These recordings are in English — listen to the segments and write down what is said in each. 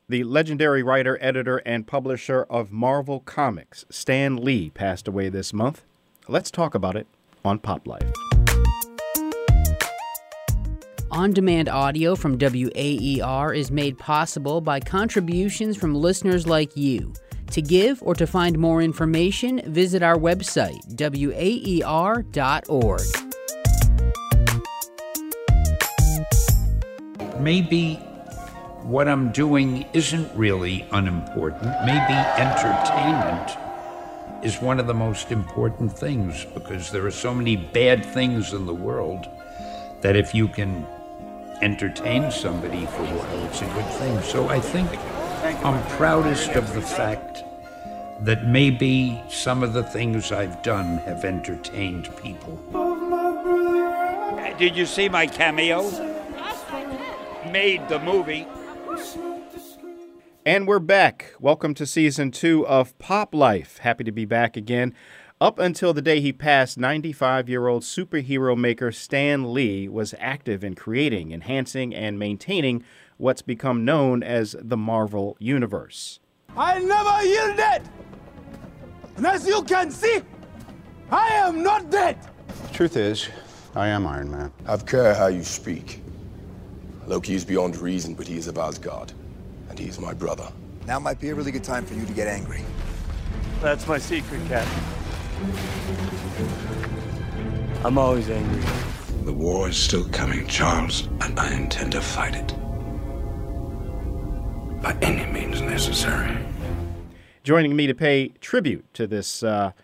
The legendary writer, editor, and publisher of Marvel Comics, Stan Lee, passed away this month. Let's talk about it on Pop Life. On-demand audio from WAER is made possible by contributions from listeners like you. To give or to find more information, visit our website, waer.org. Maybe what I'm doing isn't really unimportant. Maybe entertainment is one of the most important things, because there are so many bad things in the world that if you can entertain somebody for a while, it's a good thing. So I think I'm proudest of the fact that maybe some of the things I've done have entertained people. Did you see my cameo? Made the movie. And we're back. Welcome to Season 2 of Pop Life. Happy to be back again. Up until the day he passed, 95-year-old superhero maker Stan Lee was active in creating, enhancing, and maintaining what's become known as the Marvel Universe. I never yielded! And as you can see, I am not dead! Truth is, I am Iron Man. Have care how you speak. Loki is beyond reason, but he is of Asgard. And he is my brother. Now might be a really good time for you to get angry. That's my secret, Captain. I'm always angry. The war is still coming, Charles, and I intend to fight it. By any means necessary. Joining me to pay tribute to this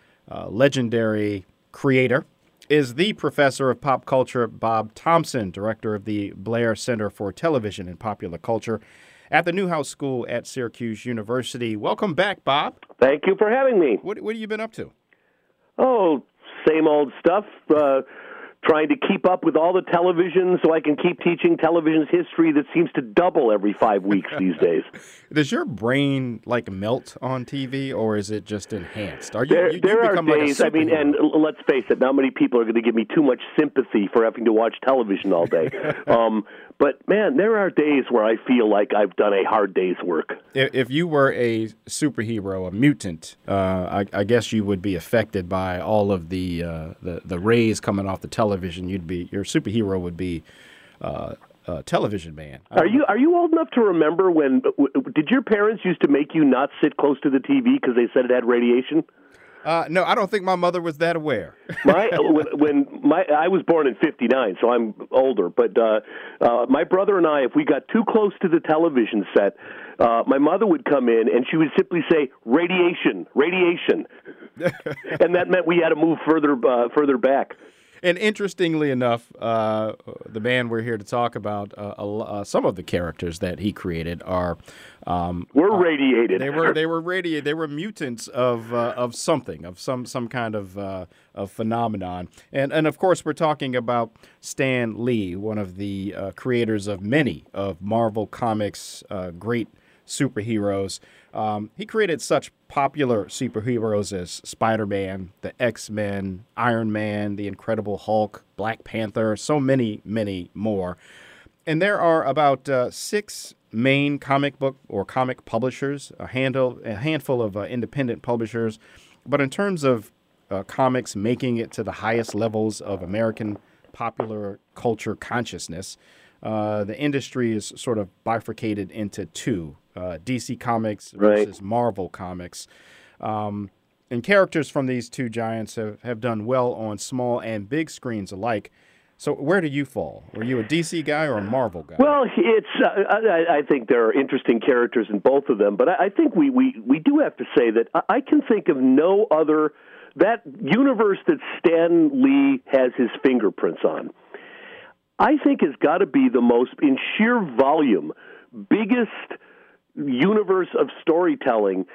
legendary creator is the professor of pop culture, Bob Thompson, director of the Blair Center for Television and Popular Culture at the Newhouse School at Syracuse University. Welcome back, Bob. Thank you for having me. What have you been up to? Oh, same old stuff. Trying to keep up with all the television so I can keep teaching television's history that seems to double every 5 weeks these days. Does your brain melt on TV, or is it just enhanced? Are There are days, and let's face it, not many people are going to give me too much sympathy for having to watch television all day. But, man, there are days where I feel like I've done a hard day's work. If you were a superhero, a mutant, I guess you would be affected by all of the rays coming off the television. Your superhero would be a television man. Are you old enough to remember when? Did your parents used to make you not sit close to the TV because they said it had radiation? No, I don't think my mother was that aware. I was born in '59, so I'm older. But my brother and I, if we got too close to the television set, my mother would come in and she would simply say, "Radiation, radiation," and that meant we had to move further back. And interestingly enough, the man we're here to talk about, some of the characters that he created were radiated. They were radiated. They were mutants of something, of some kind of phenomenon. And of course, we're talking about Stan Lee, one of the creators of many of Marvel Comics' great superheroes. He created such popular superheroes as Spider-Man, the X-Men, Iron Man, the Incredible Hulk, Black Panther, so many, many more. And there are about 6 main comic book or comic publishers, a handful of independent publishers. But in terms of comics making it to the highest levels of American popular culture consciousness, the industry is sort of bifurcated into 2. DC Comics versus Marvel Comics. And characters from these 2 giants have done well on small and big screens alike. So where do you fall? Were you a DC guy or a Marvel guy? Well, I think there are interesting characters in both of them, but I think we do have to say that I can think of no other, that universe that Stan Lee has his fingerprints on, I think has got to be the most, in sheer volume, biggest universe of storytelling,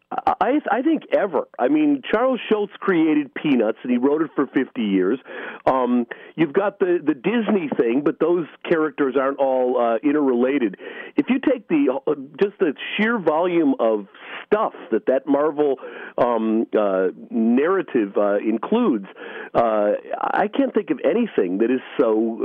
I think ever. I mean, Charles Schultz created Peanuts, and he wrote it for 50 years. You've got the Disney thing, but those characters aren't all interrelated. If you take just the sheer volume of stuff that Marvel narrative includes, I can't think of anything that is so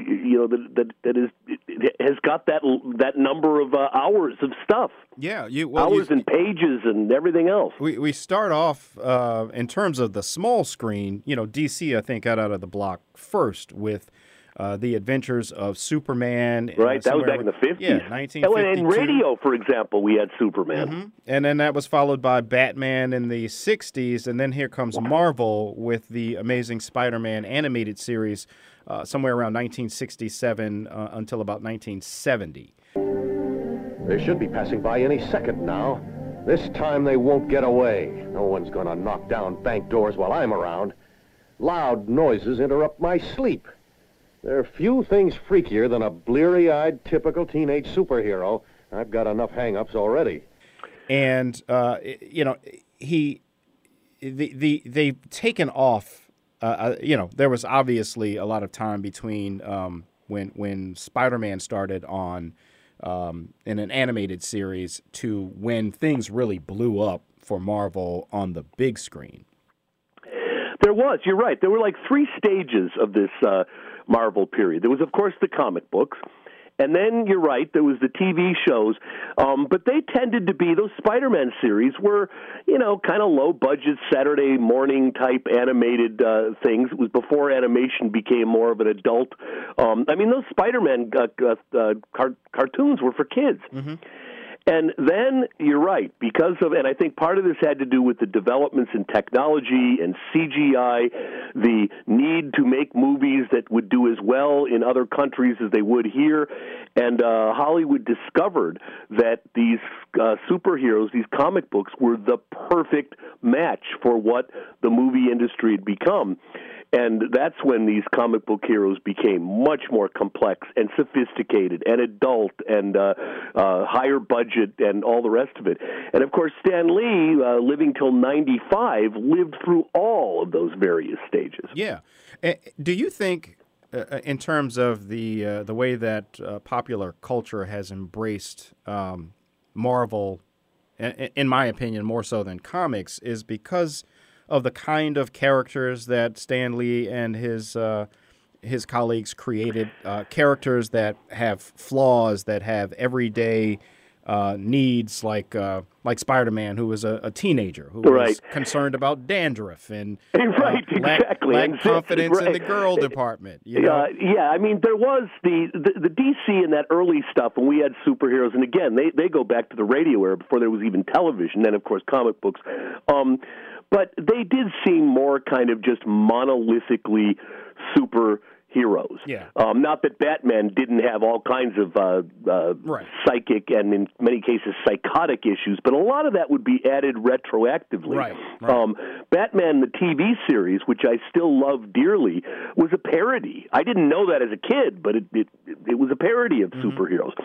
that has got that number of hours of stuff. Yeah, hours and pages and everything else. We start off in terms of the small screen. DC I think got out of the block first with the Adventures of Superman. Right, that was back in the 50s. Yeah, 1952. And in radio, for example, we had Superman. Mm-hmm. And then that was followed by Batman in the 60s, and then here comes Marvel with the Amazing Spider-Man animated series somewhere around 1967 until about 1970. They should be passing by any second now. This time they won't get away. No one's going to knock down bank doors while I'm around. Loud noises interrupt my sleep. There are few things freakier than a bleary-eyed, typical teenage superhero. I've got enough hang-ups already. And, they've taken off, there was obviously a lot of time between when Spider-Man started on in an animated series to when things really blew up for Marvel on the big screen. There was, you're right. There were like three stages of this Marvel period. There was, of course, the comic books, and then, you're right, there was the TV shows, but they tended to be, those Spider-Man series were, kind of low-budget Saturday morning-type animated things. It was before animation became more of an adult. Those Spider-Man cartoons were for kids. Mm-hmm. And then, you're right, and I think part of this had to do with the developments in technology and CGI, the need to make movies that would do as well in other countries as they would here, and Hollywood discovered that these superheroes, these comic books, were the perfect match for what the movie industry had become. And that's when these comic book heroes became much more complex and sophisticated and adult and higher budget and all the rest of it. And, of course, Stan Lee, living till 95, lived through all of those various stages. Yeah. Do you think, in terms of the way that popular culture has embraced Marvel, in my opinion, more so than comics, is because of the kind of characters that Stan Lee and his colleagues created, characters that have flaws, that have everyday needs, like Spider-Man, who was a teenager who was concerned about dandruff and lacked confidence in the girl department. There was the DC in that early stuff when we had superheroes, and again, they go back to the radio era before there was even television, then of course comic books. But they did seem more kind of just monolithically superheroes. Yeah. Not that Batman didn't have all kinds of psychic and, in many cases, psychotic issues, but a lot of that would be added retroactively. Right. Batman, the TV series, which I still love dearly, was a parody. I didn't know that as a kid, but it was a parody of superheroes.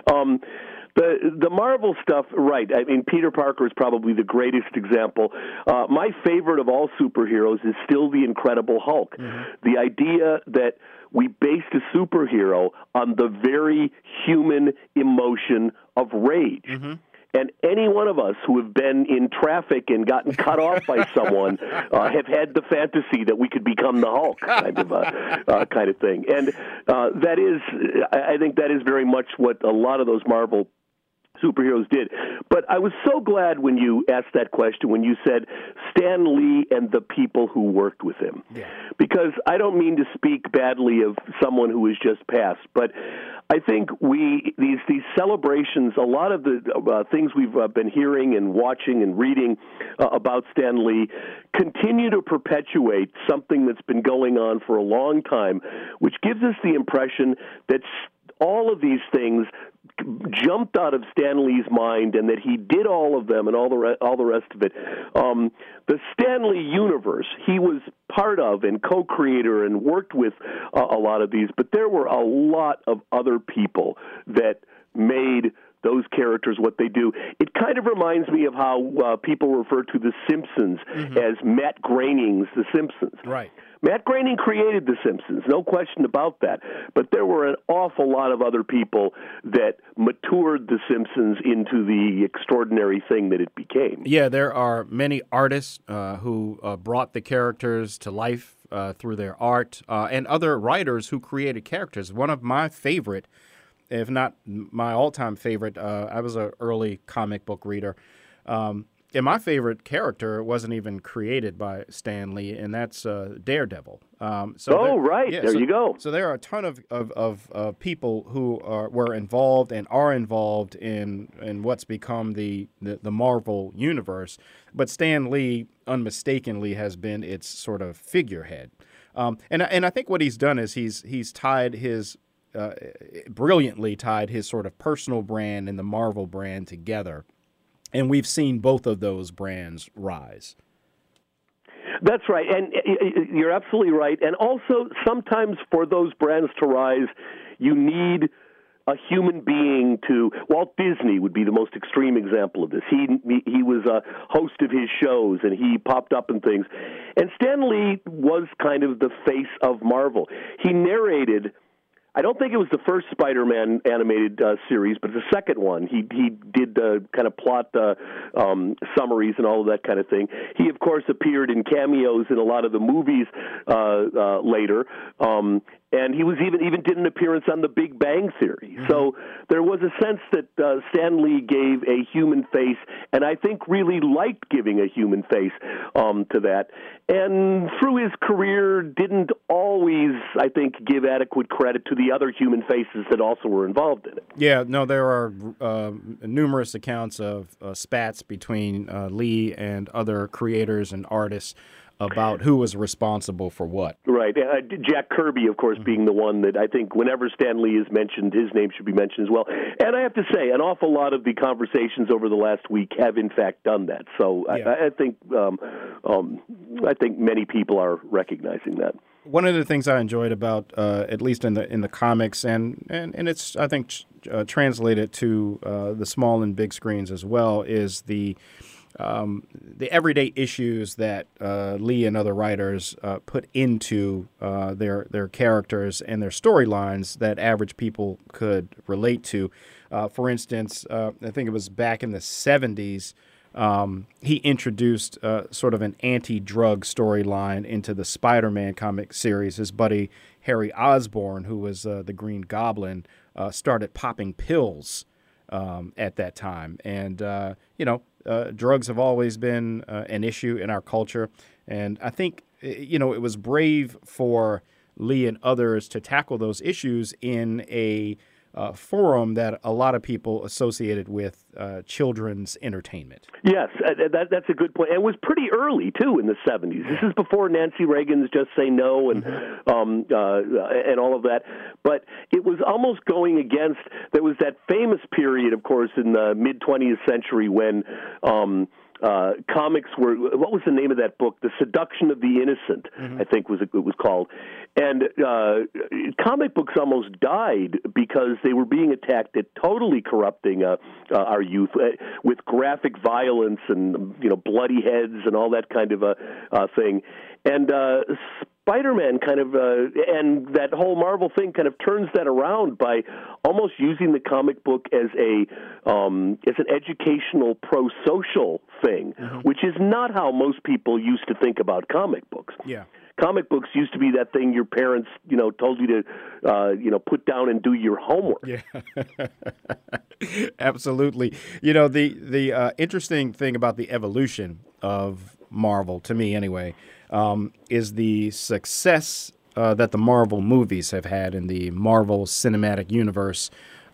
The Marvel stuff, right. I mean, Peter Parker is probably the greatest example. My favorite of all superheroes is still the Incredible Hulk. Mm-hmm. The idea that we based a superhero on the very human emotion of rage. Mm-hmm. And any one of us who have been in traffic and gotten cut off by someone have had the fantasy that we could become the Hulk, kind of thing. And I think that is very much what a lot of those Marvel superheroes did. But I was so glad when you asked that question, when you said Stan Lee and the people who worked with him. Yeah. Because I don't mean to speak badly of someone who has just passed, but I think these celebrations, a lot of the things we've been hearing and watching and reading about Stan Lee continue to perpetuate something that's been going on for a long time, which gives us the impression that all of these things jumped out of Stan Lee's mind, and that he did all of them and all the rest of it. The Stan Lee universe, he was part of and co-creator and worked with a lot of these, but there were a lot of other people that made those characters what they do. It kind of reminds me of how people refer to The Simpsons as Matt Groening's The Simpsons. Right. Matt Groening created The Simpsons, no question about that. But there were an awful lot of other people that matured The Simpsons into the extraordinary thing that it became. Yeah, there are many artists who brought the characters to life through their art, and other writers who created characters. One of my favorite, if not my all-time favorite, I was an early comic book reader. And my favorite character wasn't even created by Stan Lee, and that's Daredevil. There you go. So there are a ton of people who were involved and are involved in what's become the Marvel universe. But Stan Lee unmistakably has been its sort of figurehead. And I think what he's done is he's tied his brilliantly tied his sort of personal brand and the Marvel brand together. And we've seen both of those brands rise. That's right, and you're absolutely right. And also, sometimes for those brands to rise, you need a human being to. Walt Disney would be the most extreme example of this. He was a host of his shows, and he popped up in things. And Stan Lee was kind of the face of Marvel. He narrated. I don't think it was the first Spider-Man animated series, but the second one. He did kind of plot summaries and all of that kind of thing. He, of course, appeared in cameos in a lot of the movies later, and he was even did an appearance on The Big Bang Theory. Mm-hmm. So there was a sense that Stan Lee gave a human face, and I think really liked giving a human face to that. And through his career, didn't always, I think, give adequate credit to the other human faces that also were involved in it. Yeah, no, there are numerous accounts of spats between Lee and other creators and artists about who was responsible for what. Right. Jack Kirby, of course, being the one that I think whenever Stan Lee is mentioned, his name should be mentioned as well. And I have to say, an awful lot of the conversations over the last week have, in fact, done that. So yeah. I think many people are recognizing that. One of the things I enjoyed about, at least in the comics, and it's, I think, translated to the small and big screens as well, is the everyday issues that Lee and other writers put into their characters and their storylines that average people could relate to. For instance, I think it was back in the 70s, he introduced sort of an anti-drug storyline into the Spider-Man comic series. His buddy Harry Osborn, who was the Green Goblin, started popping pills at that time. And, drugs have always been an issue in our culture. And I think, it was brave for Lee and others to tackle those issues in a forum that a lot of people associated with children's entertainment. Yes, that's a good point. And it was pretty early, too, in the 70s. This is before Nancy Reagan's Just Say No and all of that. But it was almost going against, there was that famous period, of course, in the mid-20th century when comics were, what was the name of that book? The Seduction of the Innocent, I think it was called. And comic books almost died because they were being attacked at totally corrupting our youth with graphic violence and, bloody heads and all that kind of thing. And Spider-Man kind of, and that whole Marvel thing kind of turns that around by almost using the comic book as an educational, pro-social thing, which is not how most people used to think about comic books. Yeah. Comic books used to be that thing your parents, told you to, put down and do your homework. Yeah, absolutely. The interesting thing about the evolution of Marvel, to me anyway, is the success that the Marvel movies have had in the Marvel Cinematic Universe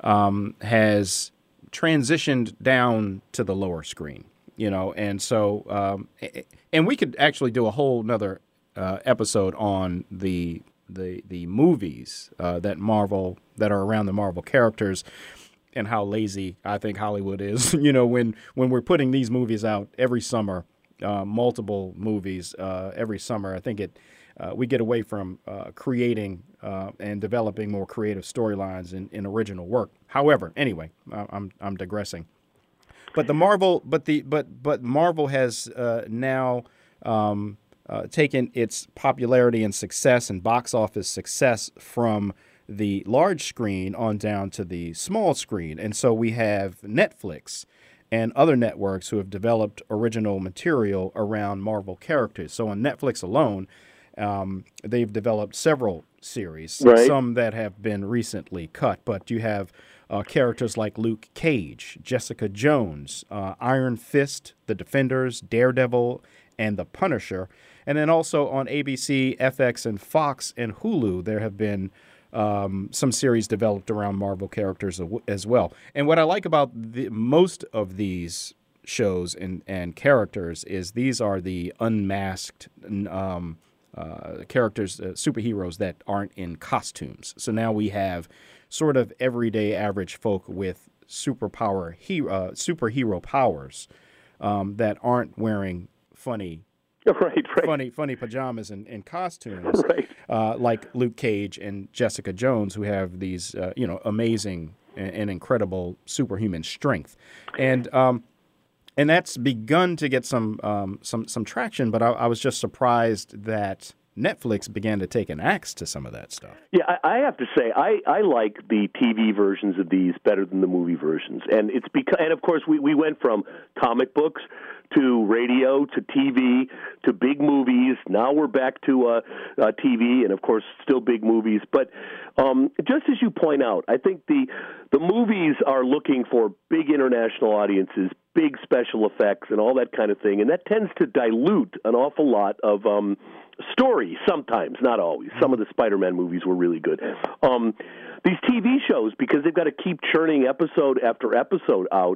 has transitioned down to the lower screen, and so and we could actually do a whole nother episode on the movies that are around the Marvel characters and how lazy I think Hollywood is. When we're putting these movies out every summer, multiple movies every summer, I think we get away from creating and developing more creative storylines in original work. However, anyway, I'm digressing. But Marvel has now taken its popularity and success and box office success from the large screen on down to the small screen. And so we have Netflix and other networks who have developed original material around Marvel characters. So on Netflix alone, they've developed several series, right, some that have been recently cut. But you have characters like Luke Cage, Jessica Jones, Iron Fist, The Defenders, Daredevil, and The Punisher. And then also on ABC, FX, and Fox, and Hulu, there have been some series developed around Marvel characters as well. And what I like about most of these shows and characters is these are the unmasked characters, superheroes that aren't in costumes. So now we have sort of everyday average folk with superhero powers that aren't wearing funny pajamas and costumes, like Luke Cage and Jessica Jones, who have these amazing and incredible superhuman strength, and that's begun to get some traction. But I was just surprised that Netflix began to take an axe to some of that stuff. Yeah, I have to say, I like the TV versions of these better than the movie versions, and it's because, and of course, we went from comic books to radio to TV to big movies. Now we're back to TV, and of course, still big movies. But just as you point out, I think the movies are looking for big international audiences, big special effects, and all that kind of thing, and that tends to dilute an awful lot of story sometimes, not always. Some of the Spider-Man movies were really good. These TV shows, because they've got to keep churning episode after episode out,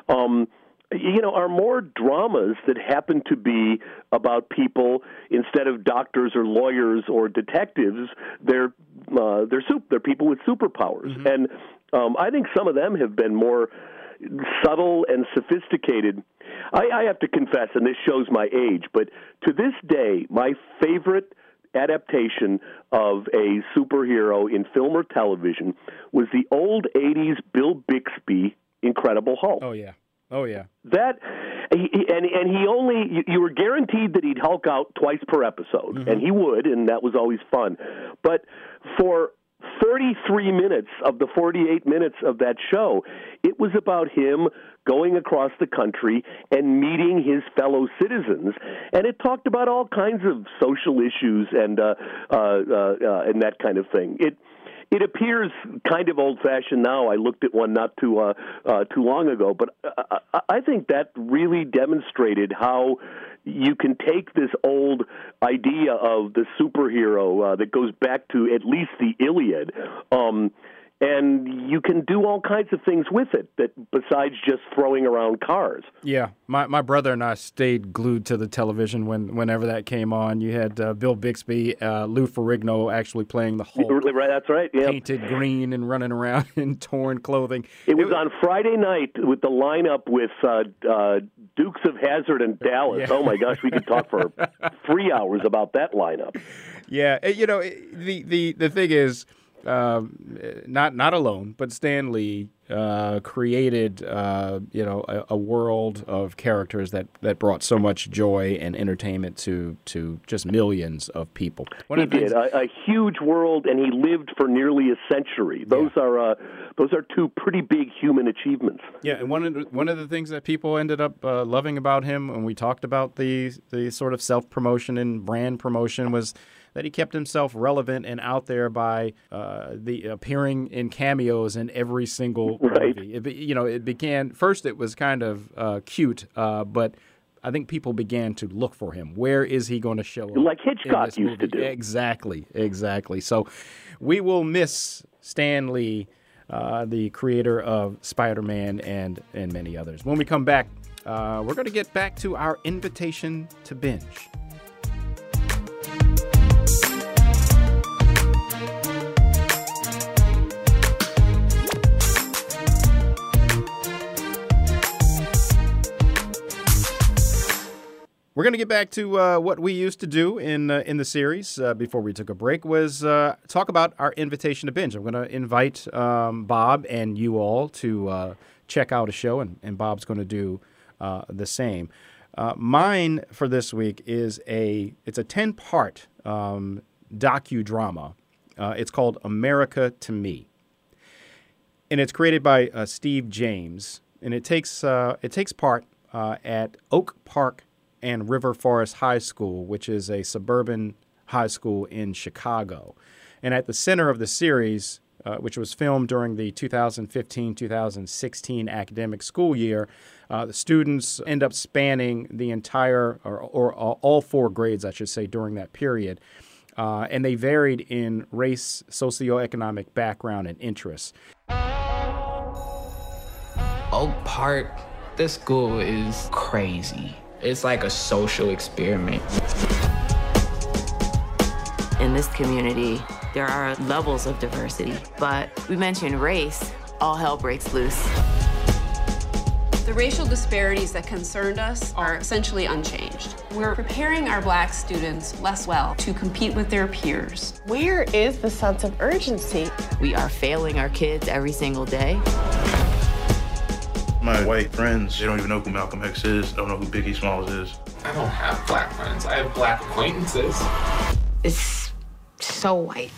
are more dramas that happen to be about people instead of doctors or lawyers or detectives. They're people with superpowers, mm-hmm. and I think some of them have been more subtle and sophisticated. I have to confess, and this shows my age, but to this day, my favorite adaptation of a superhero in film or television was the old 80s Bill Bixby Incredible Hulk. Oh, yeah. That, you were guaranteed that he'd Hulk out twice per episode, mm-hmm. and he would, and that was always fun. But for 33 minutes of the 48 minutes of that show, it was about him going across the country and meeting his fellow citizens, and it talked about all kinds of social issues and that kind of thing. It appears kind of old-fashioned now. I looked at one not too long ago, but I think that really demonstrated how you can take this old idea of the superhero that goes back to at least the Iliad, and you can do all kinds of things with it that besides just throwing around cars. Yeah, my brother and I stayed glued to the television whenever that came on. You had Bill Bixby, Lou Ferrigno actually playing the Hulk. Right, that's right. Yeah. Painted green and running around in torn clothing. It was on Friday night with the lineup with Dukes of Hazzard and Dallas. Yeah. Oh my gosh, we could talk for 3 hours about that lineup. Yeah, the thing is, not alone, but Stan Lee created a world of characters that brought so much joy and entertainment to just millions of people. He did a huge world, and he lived for nearly a century. Those are two pretty big human achievements. Yeah, and one of the things that people ended up loving about him when we talked about the sort of self-promotion and brand promotion was that he kept himself relevant and out there by the appearing in cameos in every single movie. It began first. It was kind of cute, but I think people began to look for him. Where is he going to show up? Like Hitchcock used to do. Exactly. So we will miss Stan Lee, the creator of Spider-Man and many others. When we come back, we're going to get back to our invitation to binge. We're going to get back to what we used to do in the series before we took a break was talk about our invitation to binge. I'm going to invite Bob and you all to check out a show, and Bob's going to do the same. Mine for this week is it's a 10-part docudrama. It's called America to Me, and it's created by Steve James, and it takes part at Oak Park and River Forest High School, which is a suburban high school in Chicago. And at the center of the series, which was filmed during the 2015-2016 academic school year, the students end up spanning the entire, or all 4 grades, I should say, during that period. And they varied in race, socioeconomic background, and interests. Oak Park, this school is crazy. It's like a social experiment. In this community, there are levels of diversity, but we mentioned race, all hell breaks loose. The racial disparities that concerned us are essentially unchanged. We're preparing our Black students less well to compete with their peers. Where is the sense of urgency? We are failing our kids every single day. My white friends, they don't even know who Malcolm X is, don't know who Biggie Smalls is. I don't have Black friends, I have Black acquaintances. It's so white.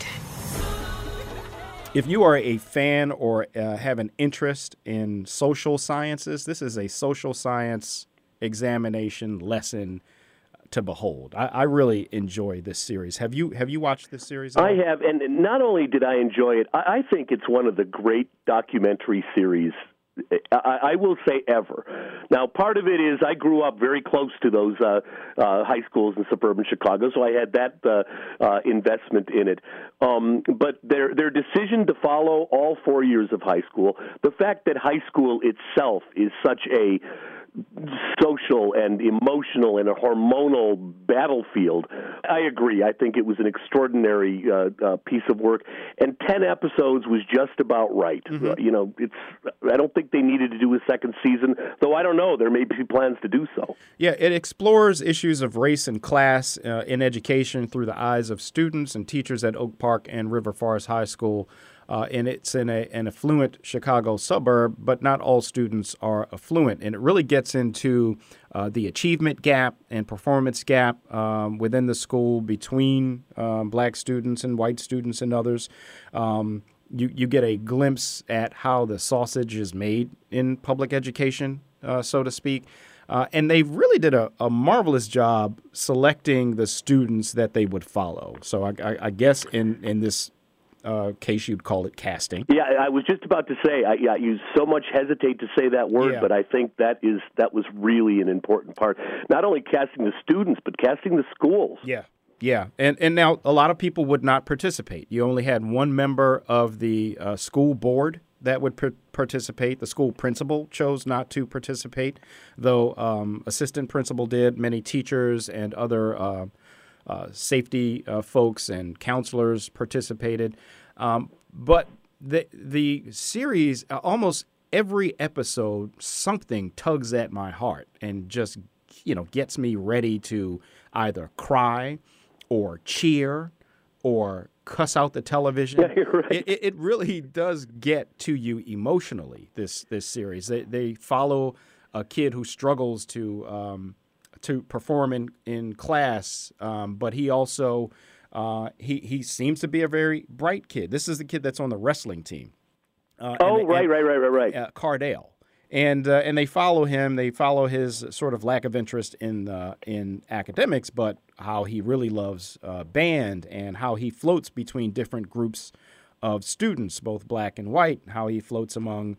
If you are a fan or have an interest in social sciences, this is a social science examination lesson to behold. I really enjoy this series. Have you watched this series? I have, and not only did I enjoy it, I think it's one of the great documentary series I will say ever. Now, part of it is I grew up very close to those high schools in suburban Chicago, so I had that investment in it. But their decision to follow all 4 years of high school, the fact that high school itself is such a social and emotional and a hormonal battlefield. I agree. I think it was an extraordinary piece of work, and 10 episodes was just about right. Mm-hmm. I don't think they needed to do a second season, though I don't know. There may be plans to do so. Yeah, it explores issues of race and class in education through the eyes of students and teachers at Oak Park and River Forest High School. And it's in an affluent Chicago suburb, but not all students are affluent. And it really gets into the achievement gap and performance gap within the school between Black students and white students and others. You get a glimpse at how the sausage is made in public education, so to speak. And they really did a marvelous job selecting the students that they would follow. So I guess in this case, you'd call it casting. Yeah, I was just about to say, you so much hesitate to say that word, but I think that was really an important part. Not only casting the students, but casting the schools. Yeah. And now a lot of people would not participate. You only had one member of the school board that would participate. The school principal chose not to participate, though assistant principal did. Many teachers and other safety folks and counselors participated. But the series, almost every episode, something tugs at my heart and just, gets me ready to either cry or cheer or cuss out the television. Yeah, you're right. It really does get to you emotionally, this series. They follow a kid who struggles to perform in class, but he also he seems to be a very bright kid. This is the kid that's on the wrestling team. Right. Cardale. And they follow him. They follow his sort of lack of interest in academics, but how he really loves band and how he floats between different groups of students, both black and white. How he floats among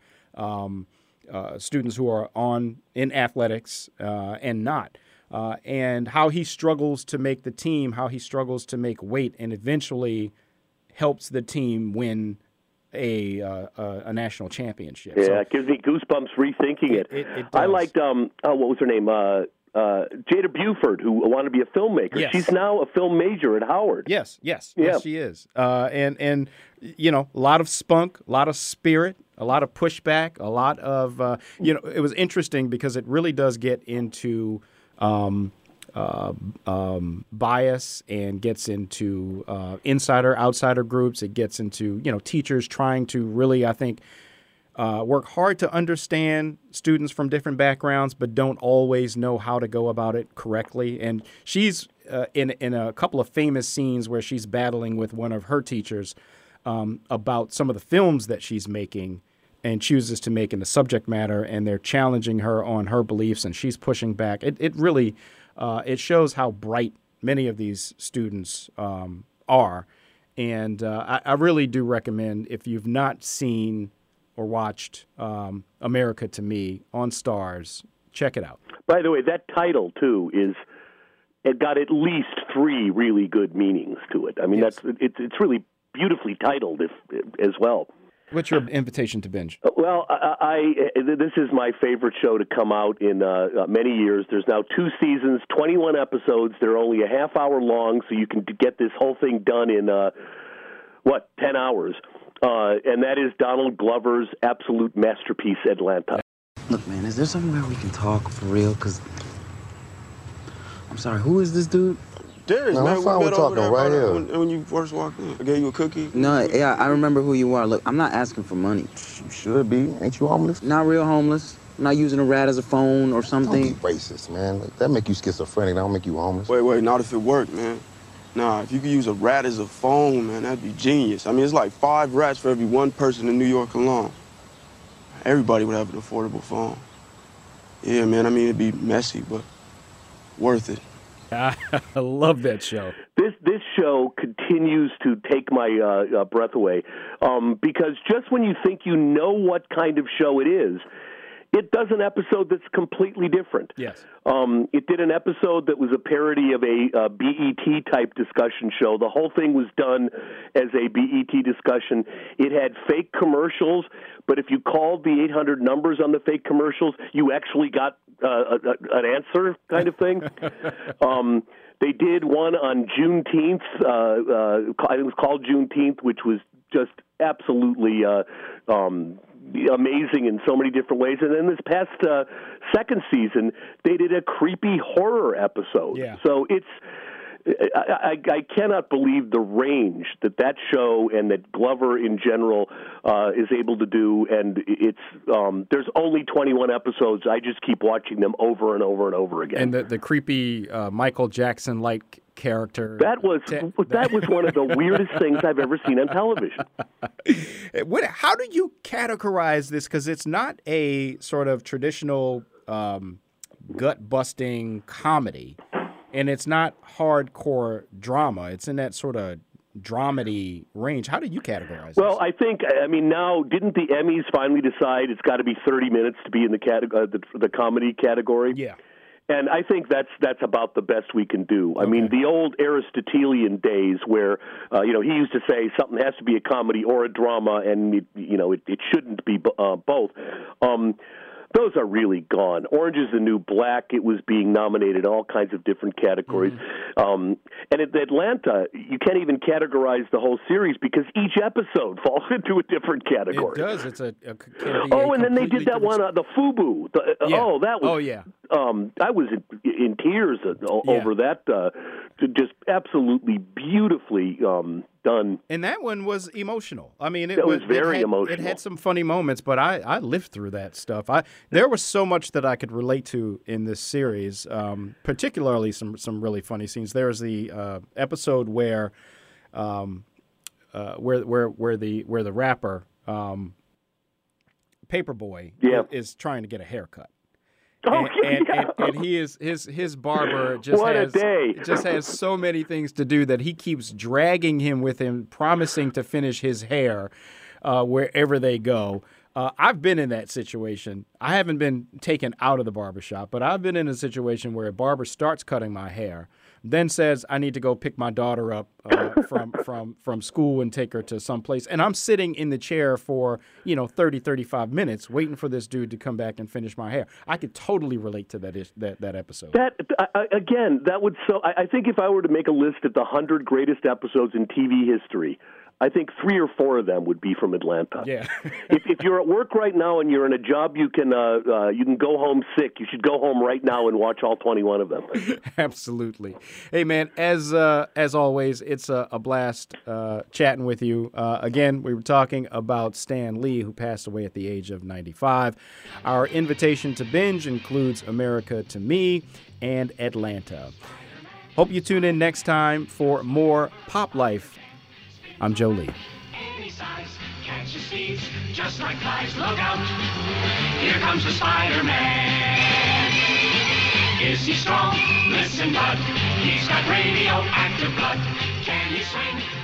students who are in athletics and not. And how he struggles to make the team, how he struggles to make weight, and eventually helps the team win a national championship. Yeah, so, it gives me goosebumps rethinking it. It does. I liked, what was her name? Jada Buford, who wanted to be a filmmaker. Yes. She's now a film major at Howard. Yes, she is. And a lot of spunk, a lot of spirit, a lot of pushback, a lot of, it was interesting because it really does get into bias and gets into insider, outsider groups. It gets into, teachers trying to really, I think, work hard to understand students from different backgrounds, but don't always know how to go about it correctly. And she's in a couple of famous scenes where she's battling with one of her teachers about some of the films that she's making and chooses to make in the subject matter, and they're challenging her on her beliefs, and she's pushing back. It really it shows how bright many of these students are. And I really do recommend, if you've not seen or watched America to Me on Starz, check it out. By the way, that title, too, it got at least 3 really good meanings to it. I mean, Yes. it's really beautifully titled as well. What's your invitation to binge? Well, this is my favorite show to come out in many years. There's now 2 seasons, 21 episodes. They're only a half hour long, so you can get this whole thing done in, 10 hours. And that is Donald Glover's absolute masterpiece, Atlanta. Look, man, is there somewhere we can talk for real? Because, I'm sorry, who is this dude? Darius, No, man, I'm fine we with met over talking there right about here. when you first walked in. I gave you a cookie. No, yeah, I remember who you are. Look, I'm not asking for money. You should be. Ain't you homeless? Not real homeless. I'm not using a rat as a phone or something. Don't be racist, man. Like, that make you schizophrenic. That don't make you homeless. Wait, not if it worked, man. Nah, if you could use a rat as a phone, man, that'd be genius. I mean, it's like 5 rats for every 1 person in New York alone. Everybody would have an affordable phone. Yeah, man, I mean, it'd be messy, but worth it. I love that show. This show continues to take my breath away because just when you think you know what kind of show it is, it does an episode that's completely different. Yes. It did an episode that was a parody of a BET-type discussion show. The whole thing was done as a BET discussion. It had fake commercials, but if you called the 800 numbers on the fake commercials, you actually got an answer kind of thing. They did one on Juneteenth. It was called Juneteenth, which was just absolutely amazing in so many different ways. And then this past second season, they did a creepy horror episode. Yeah. So I cannot believe the range that show and that Glover in general is able to do. And there's only 21 episodes. I just keep watching them over and over and over again. And the creepy Michael Jackson-like character. That was one of the weirdest things I've ever seen on television. How do you categorize this? Because it's not a sort of traditional gut-busting comedy, and it's not hardcore drama. It's in that sort of dramedy range. How do you categorize this? Well, I mean, now, didn't the Emmys finally decide it's got to be 30 minutes to be in the comedy category? Yeah. And I think that's about the best we can do. I mean, the old Aristotelian days where, he used to say something has to be a comedy or a drama, and, it shouldn't be both. Those are really gone. Orange is the New Black, it was being nominated in all kinds of different categories. And at Atlanta, you can't even categorize the whole series because each episode falls into a different category. It does. It's and then they did that one, the FUBU. Oh, that was... Oh, yeah. I was in tears over that. Just absolutely beautifully done. And that one was emotional. I mean, it was very emotional. It had some funny moments, but I lived through that stuff. There was so much that I could relate to in this series, particularly some really funny scenes. There was the episode where the rapper Paperboy is trying to get a haircut. And his barber just has so many things to do that he keeps dragging him with him, promising to finish his hair wherever they go. I've been in that situation. I haven't been taken out of the barbershop, but I've been in a situation where a barber starts cutting my hair, then says I need to go pick my daughter up from school and take her to someplace. And I'm sitting in the chair for, 30, 35 minutes waiting for this dude to come back and finish my hair. I could totally relate to that episode. That would I think if I were to make a list of the 100 greatest episodes in TV history, I think 3 or 4 of them would be from Atlanta. Yeah. if you're at work right now and you're in a job you can go home sick, you should go home right now and watch all 21 of them. Absolutely. Hey, man, as always, it's a blast chatting with you. Again, we were talking about Stan Lee, who passed away at the age of 95. Our invitation to binge includes America to Me and Atlanta. Hope you tune in next time for more Pop Life. I'm Joe Lee. Any size, catch your seeds, just like flies, look out. Here comes the Spider-Man. Is he strong? Listen, bud. He's got radioactive blood. Can he swing?